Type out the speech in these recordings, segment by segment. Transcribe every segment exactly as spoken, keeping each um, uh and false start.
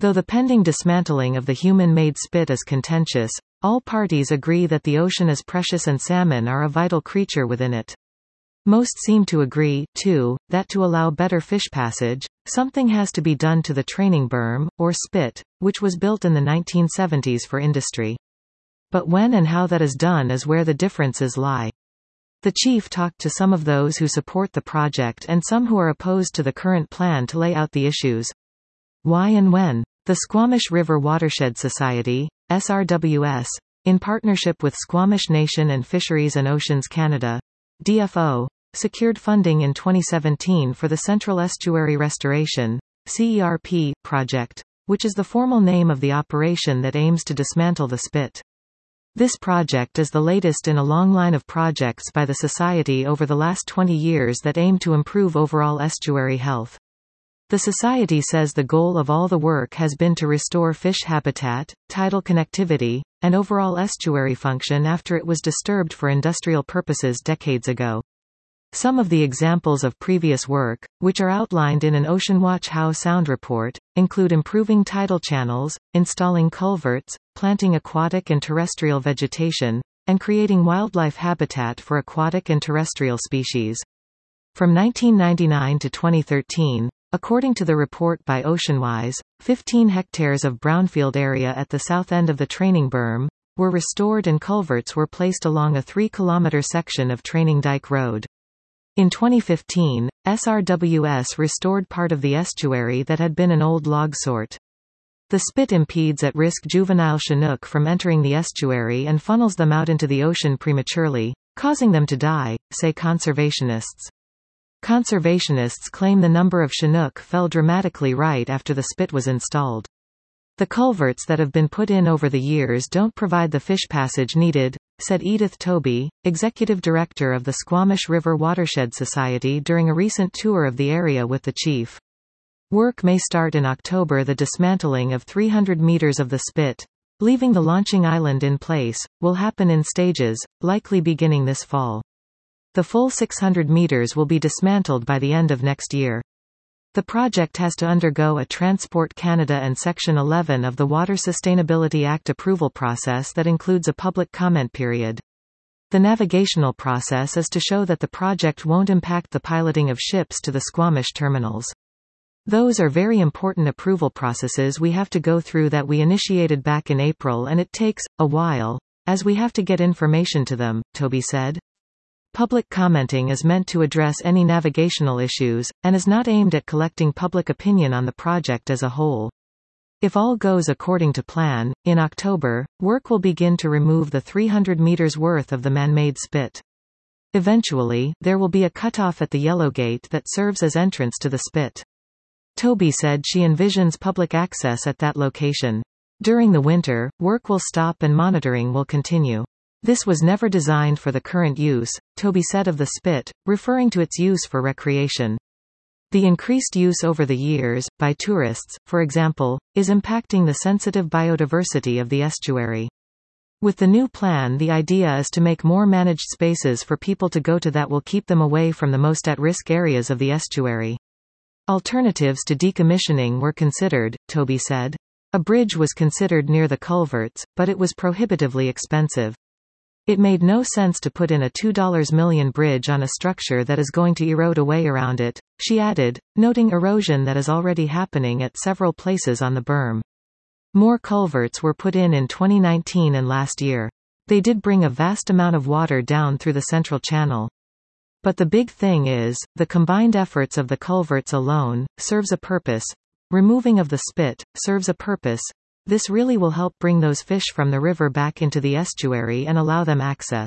Though the pending dismantling of the human-made spit is contentious, all parties agree that the ocean is precious and salmon are a vital creature within it. Most seem to agree, too, that to allow better fish passage, something has to be done to the training berm, or spit, which was built in the nineteen seventies for industry. But when and how that is done is where the differences lie. The chief talked to some of those who support the project and some who are opposed to the current plan to lay out the issues. Why and when? The Squamish River Watershed Society, S R W S, in partnership with Squamish Nation and Fisheries and Oceans Canada, D F O, secured funding in twenty seventeen for the Central Estuary Restoration C E R P project, which is the formal name of the operation that aims to dismantle the spit. This project is the latest in a long line of projects by the Society over the last twenty years that aim to improve overall estuary health. The Society says the goal of all the work has been to restore fish habitat, tidal connectivity, and overall estuary function after it was disturbed for industrial purposes decades ago. Some of the examples of previous work, which are outlined in an OceanWatch How Sound report, include improving tidal channels, installing culverts, planting aquatic and terrestrial vegetation, and creating wildlife habitat for aquatic and terrestrial species. From nineteen ninety-nine to twenty thirteen, according to the report by OceanWise, fifteen hectares of brownfield area at the south end of the training berm were restored and culverts were placed along a three kilometer section of Training Dyke Road. In twenty fifteen, S R W S restored part of the estuary that had been an old log sort. The spit impedes at-risk juvenile Chinook from entering the estuary and funnels them out into the ocean prematurely, causing them to die, say conservationists. Conservationists claim the number of Chinook fell dramatically right after the spit was installed. The culverts that have been put in over the years don't provide the fish passage needed, said Edith Toby, executive director of the Squamish River Watershed Society during a recent tour of the area with the chief. Work may start in October. The dismantling of three hundred meters of the spit, leaving the launching island in place, will happen in stages, likely beginning this fall. The full six hundred meters will be dismantled by the end of next year. The project has to undergo a Transport Canada and Section eleven of the Water Sustainability Act approval process that includes a public comment period. The navigational process is to show that the project won't impact the piloting of ships to the Squamish terminals. Those are very important approval processes we have to go through that we initiated back in April, and it takes a while, as we have to get information to them, Toby said. Public commenting is meant to address any navigational issues, and is not aimed at collecting public opinion on the project as a whole. If all goes according to plan, in October, work will begin to remove the three hundred meters worth of the man-made spit. Eventually, there will be a cutoff at the Yellow Gate that serves as entrance to the spit. Toby said she envisions public access at that location. During the winter, work will stop and monitoring will continue. This was never designed for the current use, Toby said of the spit, referring to its use for recreation. The increased use over the years, by tourists, for example, is impacting the sensitive biodiversity of the estuary. With the new plan, the idea is to make more managed spaces for people to go to that will keep them away from the most at-risk areas of the estuary. Alternatives to decommissioning were considered, Toby said. A bridge was considered near the culverts, but it was prohibitively expensive. It made no sense to put in a two million dollars bridge on a structure that is going to erode away around it, she added, noting erosion that is already happening at several places on the berm. More culverts were put in in twenty nineteen and last year. They did bring a vast amount of water down through the central channel. But the big thing is, the combined efforts of the culverts alone, serves a purpose. Removing of the spit, serves a purpose. This really will help bring those fish from the river back into the estuary and allow them access.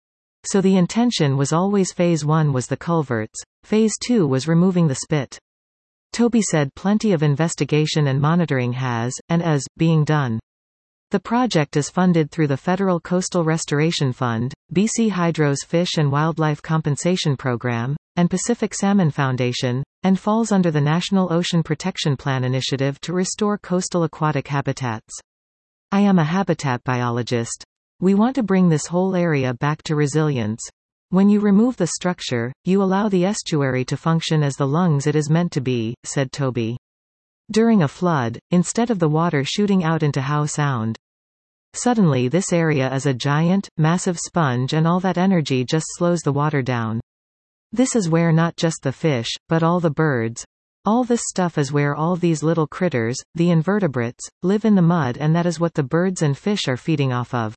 So the intention was always phase one was the culverts, phase two was removing the spit. Toby said plenty of investigation and monitoring has, and is, being done. The project is funded through the Federal Coastal Restoration Fund, B C Hydro's Fish and Wildlife Compensation Program, and Pacific Salmon Foundation, and falls under the National Ocean Protection Plan initiative to restore coastal aquatic habitats. I am a habitat biologist. We want to bring this whole area back to resilience. When you remove the structure, you allow the estuary to function as the lungs it is meant to be, said Toby. during a flood, instead of the water shooting out into Howe Sound. Suddenly this area is a giant, massive sponge and all that energy just slows the water down. This is where not just the fish, but all the birds, all this stuff is where all these little critters, the invertebrates, live in the mud, and that is what the birds and fish are feeding off of.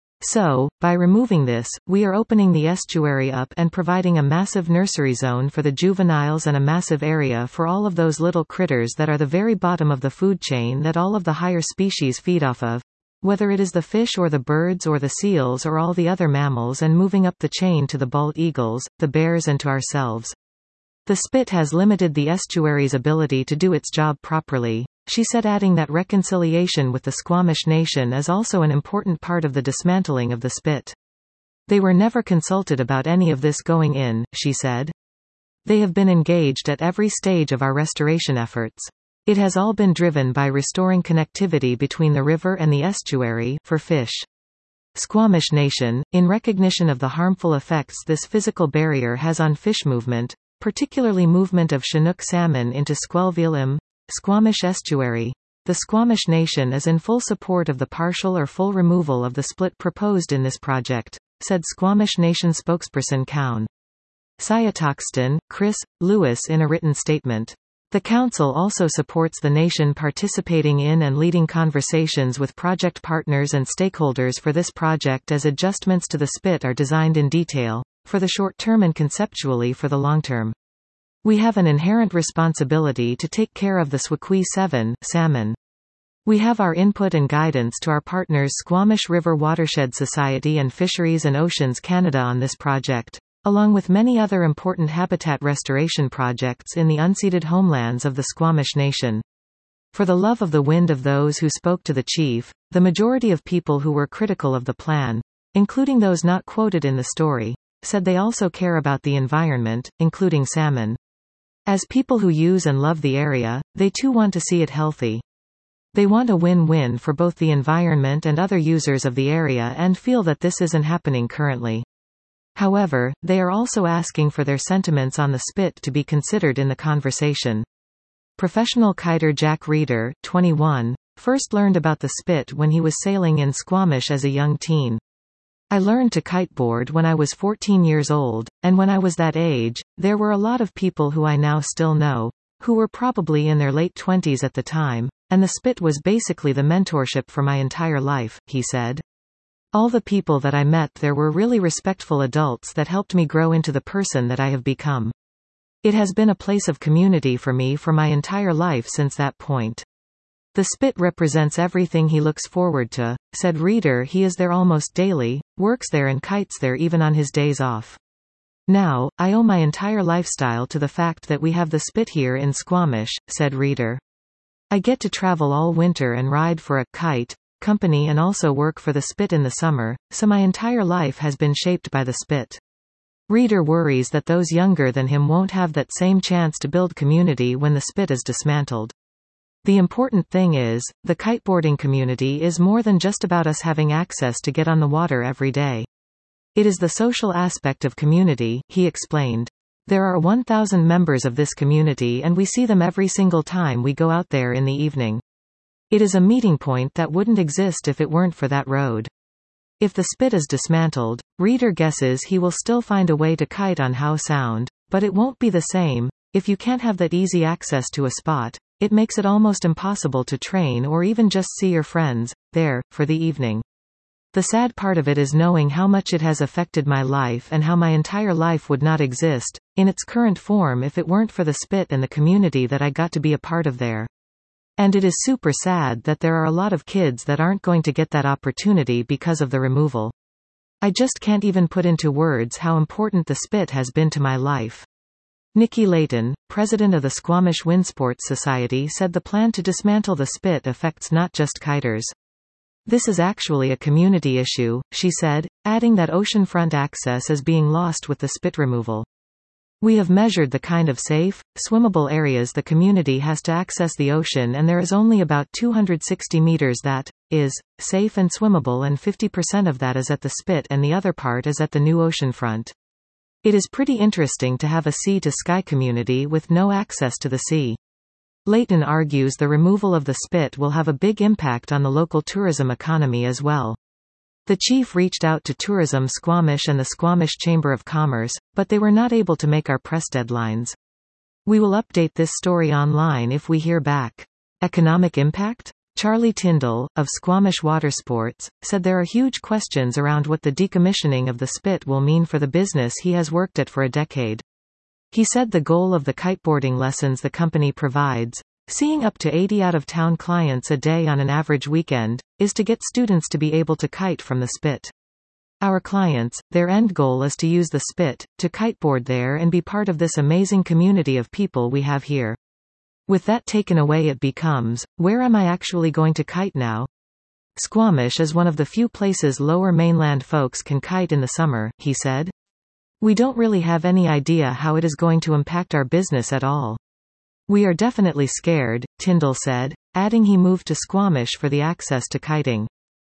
So, by removing this, we are opening the estuary up and providing a massive nursery zone for the juveniles and a massive area for all of those little critters that are the very bottom of the food chain that all of the higher species feed off of, whether it is the fish or the birds or the seals or all the other mammals, and moving up the chain to the bald eagles, the bears, and to ourselves. The spit has limited the estuary's ability to do its job properly, she said, adding that reconciliation with the Squamish Nation is also an important part of the dismantling of the spit. They were never consulted about any of this going in, she said. They have been engaged at every stage of our restoration efforts. It has all been driven by restoring connectivity between the river and the estuary for fish. Squamish Nation, in recognition of the harmful effects this physical barrier has on fish movement, particularly movement of Chinook salmon into Squelville, Squamish Estuary. The Squamish Nation is in full support of the partial or full removal of the split proposed in this project, said Squamish Nation spokesperson Cown. Sayatoxton, Chris, Lewis in a written statement. The Council also supports the Nation participating in and leading conversations with project partners and stakeholders for this project as adjustments to the spit are designed in detail, for the short term and conceptually for the long term. We have an inherent responsibility to take care of the Squequi seven salmon. We have our input and guidance to our partners Squamish River Watershed Society and Fisheries and Oceans Canada on this project, along with many other important habitat restoration projects in the unceded homelands of the Squamish Nation. For the love of the wind of those who spoke to the chief, the majority of people who were critical of the plan, including those not quoted in the story, said they also care about the environment, including salmon. As people who use and love the area, they too want to see it healthy. They want a win-win for both the environment and other users of the area and feel that this isn't happening currently. However, they are also asking for their sentiments on the spit to be considered in the conversation. Professional kiter Jack Reeder, twenty-one, first learned about the spit when he was sailing in Squamish as a young teen. I learned to kiteboard when I was fourteen years old, and when I was that age, there were a lot of people who I now still know, who were probably in their late twenties at the time, and the spit was basically the mentorship for my entire life, he said. All the people that I met there were really respectful adults that helped me grow into the person that I have become. It has been a place of community for me for my entire life since that point. The spit represents everything he looks forward to, said Reeder. He is there almost daily, works there and kites there even on his days off. Now, I owe my entire lifestyle to the fact that we have the spit here in Squamish, said Reeder. I get to travel all winter and ride for a kite company and also work for the spit in the summer, so my entire life has been shaped by the spit. Reeder worries that those younger than him won't have that same chance to build community when the spit is dismantled. The important thing is, the kiteboarding community is more than just about us having access to get on the water every day. It is the social aspect of community, he explained. There are one thousand members of this community and we see them every single time we go out there in the evening. It is a meeting point that wouldn't exist if it weren't for that road. If the spit is dismantled, Reeder guesses he will still find a way to kite on Howe Sound, but it won't be the same. If you can't have that easy access to a spot, it makes it almost impossible to train or even just see your friends there for the evening. The sad part of it is knowing how much it has affected my life and how my entire life would not exist in its current form if it weren't for the spit and the community that I got to be a part of there. And it is super sad that there are a lot of kids that aren't going to get that opportunity because of the removal. I just can't even put into words how important the spit has been to my life. Nikki Layton, president of the Squamish Windsports Society, said the plan to dismantle the spit affects not just kiters. This is actually a community issue, she said, adding that oceanfront access is being lost with the spit removal. We have measured the kind of safe, swimmable areas the community has to access the ocean, and there is only about two hundred sixty meters that is safe and swimmable, and fifty percent of that is at the spit and the other part is at the new oceanfront. It is pretty interesting to have a sea-to-sky community with no access to the sea. Layton argues the removal of the spit will have a big impact on the local tourism economy as well. The chief reached out to Tourism Squamish and the Squamish Chamber of Commerce, but they were not able to make our press deadlines. We will update this story online if we hear back. Economic impact? Charlie Tyndall, of Squamish Watersports, said there are huge questions around what the decommissioning of the spit will mean for the business he has worked at for a decade. He said the goal of the kiteboarding lessons the company provides, seeing up to eighty out-of-town clients a day on an average weekend, is to get students to be able to kite from the spit. Our clients, their end goal is to use the spit, to kiteboard there and be part of this amazing community of people we have here. With that taken away it becomes, where am I actually going to kite now? Squamish is one of the few places Lower Mainland folks can kite in the summer, he said. We don't really have any idea how it is going to impact our business at all. We are definitely scared, Tyndall said, adding he moved to Squamish for the access to kiting.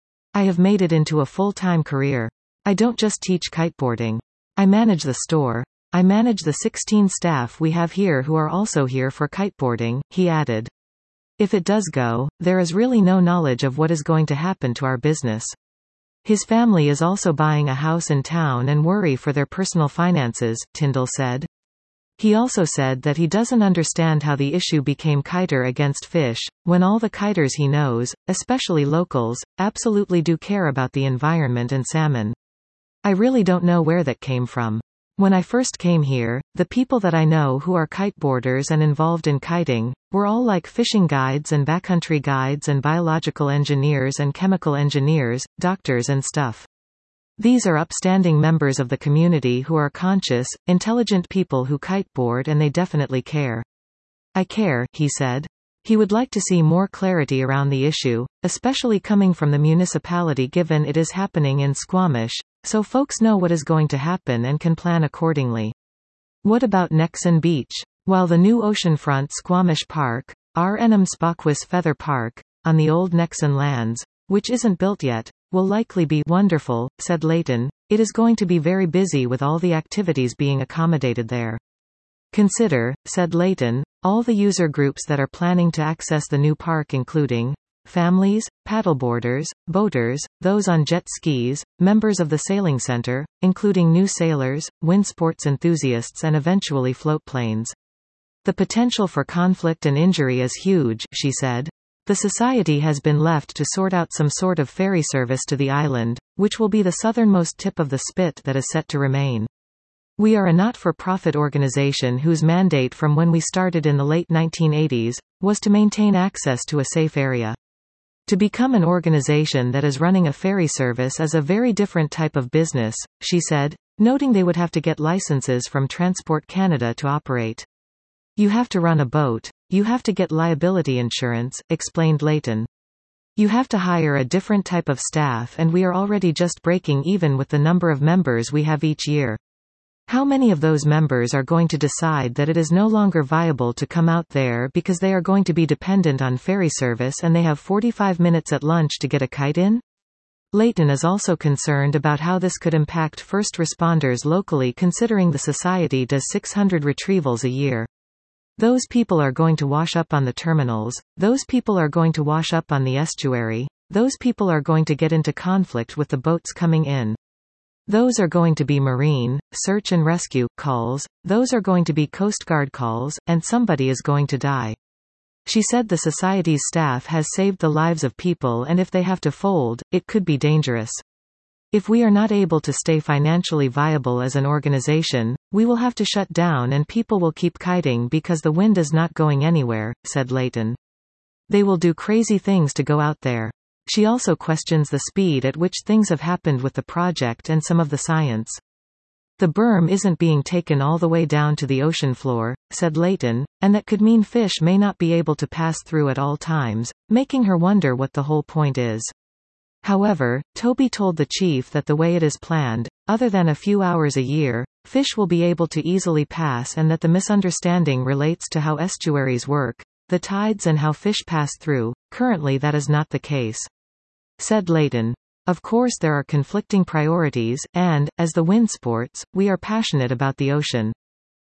I have made it into a full-time career. I don't just teach kiteboarding. I manage the store. I manage the sixteen staff we have here who are also here for kiteboarding, he added. If it does go, there is really no knowledge of what is going to happen to our business. His family is also buying a house in town and worry for their personal finances, Tyndall said. He also said that he doesn't understand how the issue became kiter against fish, when all the kiters he knows, especially locals, absolutely do care about the environment and salmon. I really don't know where that came from. When I first came here, the people that I know who are kiteboarders and involved in kiting, were all like fishing guides and backcountry guides and biological engineers and chemical engineers, doctors and stuff. These are upstanding members of the community who are conscious, intelligent people who kiteboard and they definitely care. I care, he said. He would like to see more clarity around the issue, especially coming from the municipality given it is happening in Squamish, so folks know what is going to happen and can plan accordingly. What about Nexon Beach? While the new oceanfront Squamish Park, R. Enum Spaquis Feather Park, on the old Nexon lands, which isn't built yet, will likely be wonderful, said Layton, it is going to be very busy with all the activities being accommodated there. Consider, said Layton, all the user groups that are planning to access the new park including families, paddleboarders, boaters, those on jet skis, members of the sailing center, including new sailors, wind sports enthusiasts and eventually float planes. The potential for conflict and injury is huge, she said. The society has been left to sort out some sort of ferry service to the island, which will be the southernmost tip of the spit that is set to remain. We are a not-for-profit organization whose mandate from when we started in the late nineteen eighties, was to maintain access to a safe area. To become an organization that is running a ferry service is a very different type of business, she said, noting they would have to get licenses from Transport Canada to operate. You have to run a boat. You have to get liability insurance, explained Layton. You have to hire a different type of staff and we are already just breaking even with the number of members we have each year. How many of those members are going to decide that it is no longer viable to come out there because they are going to be dependent on ferry service and they have forty-five minutes at lunch to get a kite in? Layton is also concerned about how this could impact first responders locally considering the society does six hundred retrievals a year. Those people are going to wash up on the terminals, those people are going to wash up on the estuary, those people are going to get into conflict with the boats coming in. Those are going to be marine, search and rescue, calls, those are going to be Coast Guard calls, and somebody is going to die. She said the society's staff has saved the lives of people and if they have to fold, it could be dangerous. If we are not able to stay financially viable as an organization, we will have to shut down and people will keep kiting because the wind is not going anywhere, said Layton. They will do crazy things to go out there. She also questions the speed at which things have happened with the project and some of the science. The berm isn't being taken all the way down to the ocean floor, said Layton, and that could mean fish may not be able to pass through at all times, making her wonder what the whole point is. However, Toby told the chief that the way it is planned, other than a few hours a year, fish will be able to easily pass and that the misunderstanding relates to how estuaries work, the tides and how fish pass through. Currently that is not the case. Said Layton. Of course there are conflicting priorities, and, as the wind sports, we are passionate about the ocean.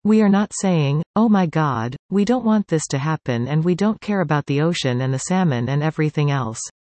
We are not saying, oh my God, we don't want this to happen and we don't care about the ocean and the salmon and everything else.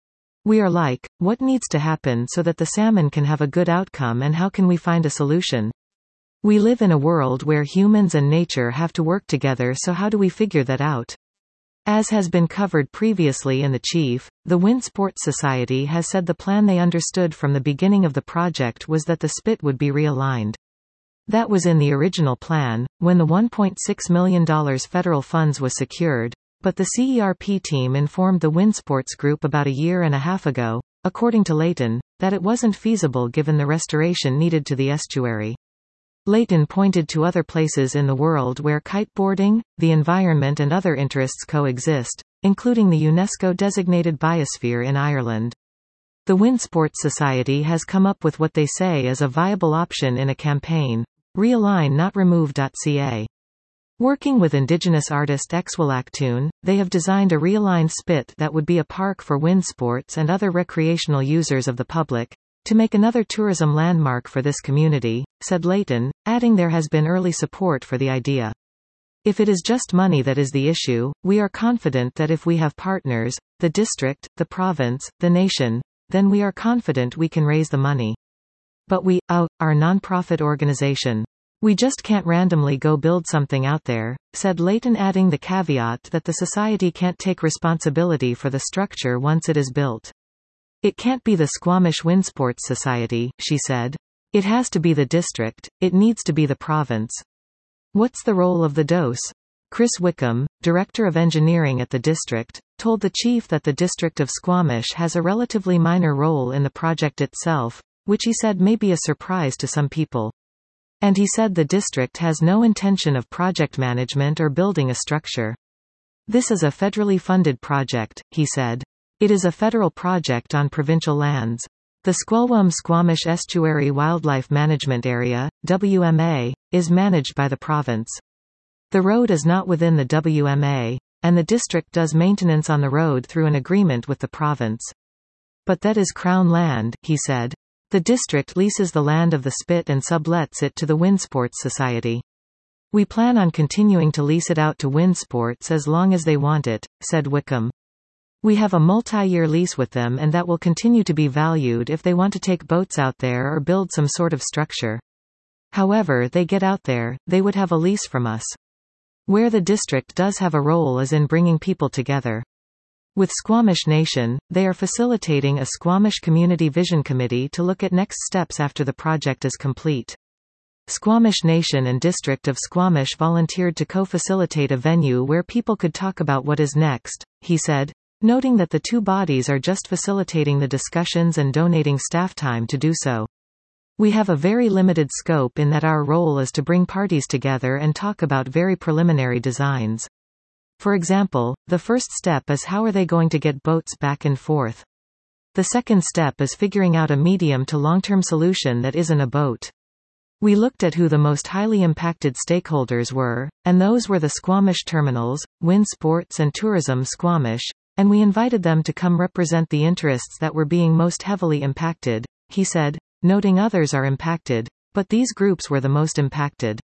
We are like, what needs to happen so that the salmon can have a good outcome and how can we find a solution? We live in a world where humans and nature have to work together, so how do we figure that out? As has been covered previously in the Chief, the Wind Sports Society has said the plan they understood from the beginning of the project was that the spit would be realigned. That was in the original plan, when the one point six million dollars federal funds was secured, but the C E R P team informed the Windsports Group about a year and a half ago, according to Leighton, that it wasn't feasible given the restoration needed to the estuary. Leighton pointed to other places in the world where kiteboarding, the environment and other interests coexist, including the UNESCO-designated biosphere in Ireland. The Windsports Society has come up with what they say is a viable option in a campaign, Realign Not Remove.ca. Working with Indigenous artist Exwilactun, they have designed a realigned spit that would be a park for wind sports and other recreational users of the public, to make another tourism landmark for this community, said Leighton, adding there has been early support for the idea. If it is just money that is the issue, we are confident that if we have partners, the district, the province, the nation, then we are confident we can raise the money. But we, uh, are non-profit organization. We just can't randomly go build something out there, said Leighton, adding the caveat that the society can't take responsibility for the structure once it is built. It can't be the Squamish Windsports Society, she said. It has to be the district, it needs to be the province. What's the role of the D O S? Chris Wickham, Director of Engineering at the district, told the Chief that the District of Squamish has a relatively minor role in the project itself, which he said may be a surprise to some people. And he said the district has no intention of project management or building a structure. This is a federally funded project, he said. It is a federal project on provincial lands. The Squalwam Squamish Estuary Wildlife Management Area, W M A, is managed by the province. The road is not within the W M A, and the district does maintenance on the road through an agreement with the province. But that is Crown land, he said. The district leases the land of the spit and sublets it to the Windsports Society. We plan on continuing to lease it out to Windsports as long as they want it, said Wickham. We have a multi-year lease with them and that will continue to be valued if they want to take boats out there or build some sort of structure. However they get out there, they would have a lease from us. Where the district does have a role is in bringing people together. With Squamish Nation, they are facilitating a Squamish Community Vision Committee to look at next steps after the project is complete. Squamish Nation and District of Squamish volunteered to co-facilitate a venue where people could talk about what is next, he said, noting that the two bodies are just facilitating the discussions and donating staff time to do so. We have a very limited scope in that our role is to bring parties together and talk about very preliminary designs. For example, the first step is how are they going to get boats back and forth. The second step is figuring out a medium to long-term solution that isn't a boat. We looked at who the most highly impacted stakeholders were, and those were the Squamish Terminals, Wind Sports and Tourism Squamish, and we invited them to come represent the interests that were being most heavily impacted, he said, noting others are impacted, but these groups were the most impacted.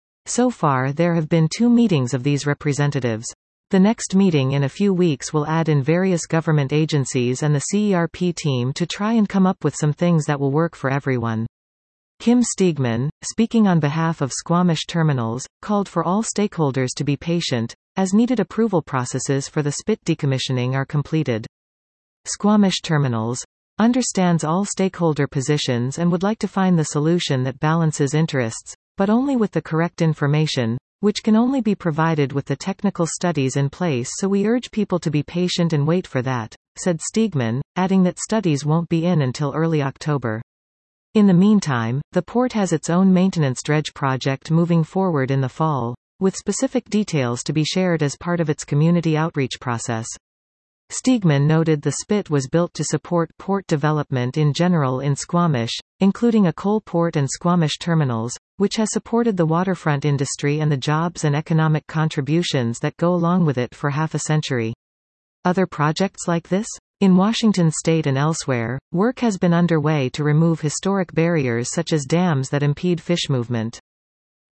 So far there have been two meetings of these representatives. The next meeting in a few weeks will add in various government agencies and the C E R P team to try and come up with some things that will work for everyone. Kim Steegman, speaking on behalf of Squamish Terminals, called for all stakeholders to be patient, as needed approval processes for the spit decommissioning are completed. Squamish Terminals understands all stakeholder positions and would like to find the solution that balances interests, but only with the correct information, which can only be provided with the technical studies in place, so we urge people to be patient and wait for that, said Steegman, adding that studies won't be in until early October. In the meantime, the port has its own maintenance dredge project moving forward in the fall, with specific details to be shared as part of its community outreach process. Steegman noted the spit was built to support port development in general in Squamish, including a coal port and Squamish Terminals, which has supported the waterfront industry and the jobs and economic contributions that go along with it for half a century. Other projects like this? In Washington state and elsewhere, work has been underway to remove historic barriers such as dams that impede fish movement.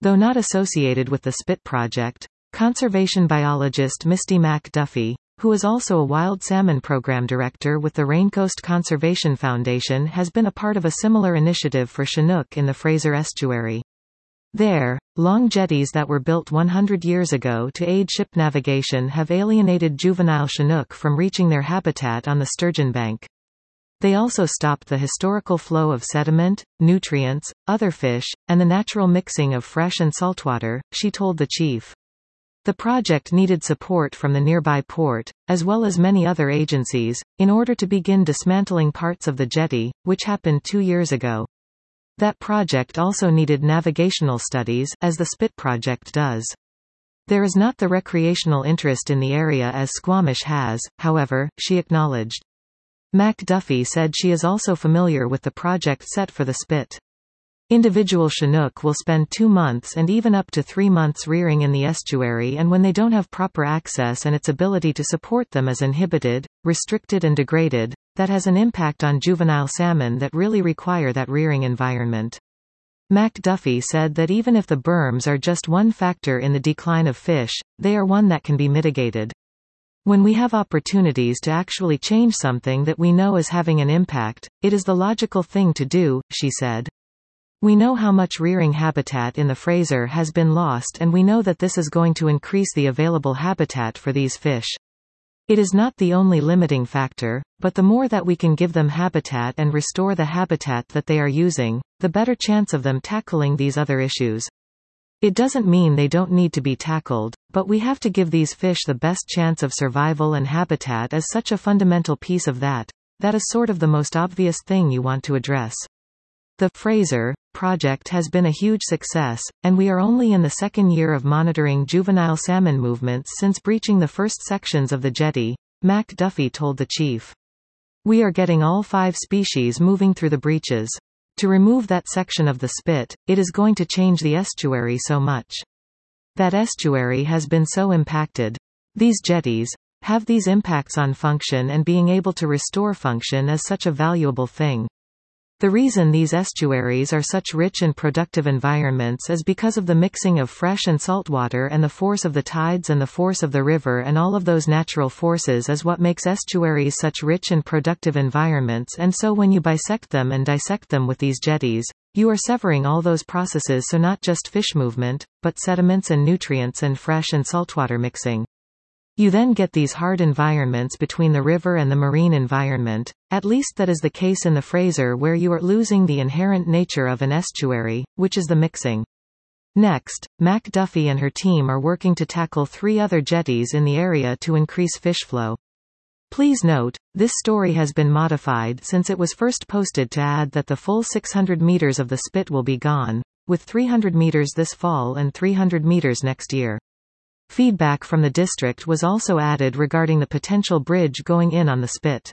Though not associated with the Spit project, conservation biologist Misty McDuffie, who is also a wild salmon program director with the Raincoast Conservation Foundation, has been a part of a similar initiative for Chinook in the Fraser Estuary. There, long jetties that were built one hundred years ago to aid ship navigation have alienated juvenile Chinook from reaching their habitat on the Sturgeon Bank. They also stopped the historical flow of sediment, nutrients, other fish, and the natural mixing of fresh and saltwater, she told the chief. The project needed support from the nearby port, as well as many other agencies, in order to begin dismantling parts of the jetty, which happened two years ago. That project also needed navigational studies, as the Spit project does. There is not the recreational interest in the area as Squamish has, however, she acknowledged. McDuffie said she is also familiar with the project set for the Spit. Individual Chinook will spend two months and even up to three months rearing in the estuary, and when they don't have proper access and its ability to support them is inhibited, restricted and degraded, that has an impact on juvenile salmon that really require that rearing environment. McDuffie said that even if the berms are just one factor in the decline of fish, they are one that can be mitigated. When we have opportunities to actually change something that we know is having an impact, it is the logical thing to do, she said. We know how much rearing habitat in the Fraser has been lost, and we know that this is going to increase the available habitat for these fish. It is not the only limiting factor, but the more that we can give them habitat and restore the habitat that they are using, the better chance of them tackling these other issues. It doesn't mean they don't need to be tackled, but we have to give these fish the best chance of survival, and habitat is such a fundamental piece of that. That is sort of the most obvious thing you want to address. The Fraser project has been a huge success, and we are only in the second year of monitoring juvenile salmon movements since breaching the first sections of the jetty, McDuffie told the chief. We are getting all five species moving through the breaches. To remove that section of the Spit, it is going to change the estuary so much. That estuary has been so impacted. These jetties have these impacts on function, and being able to restore function is such a valuable thing. The reason these estuaries are such rich and productive environments is because of the mixing of fresh and salt water, and the force of the tides and the force of the river, and all of those natural forces is what makes estuaries such rich and productive environments. And so when you bisect them and dissect them with these jetties, you are severing all those processes, so not just fish movement, but sediments and nutrients and fresh and saltwater mixing. You then get these hard environments between the river and the marine environment. At least that is the case in the Fraser, where you are losing the inherent nature of an estuary, which is the mixing. Next, McDuffie and her team are working to tackle three other jetties in the area to increase fish flow. Please note, this story has been modified since it was first posted to add that the full six hundred meters of the Spit will be gone, with three hundred meters this fall and three hundred meters next year. Feedback from the district was also added regarding the potential bridge going in on the Spit.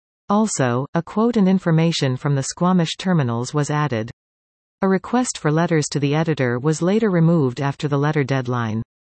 Also, a quote and information from the Squamish terminals was added. A request for letters to the editor was later removed after the letter deadline.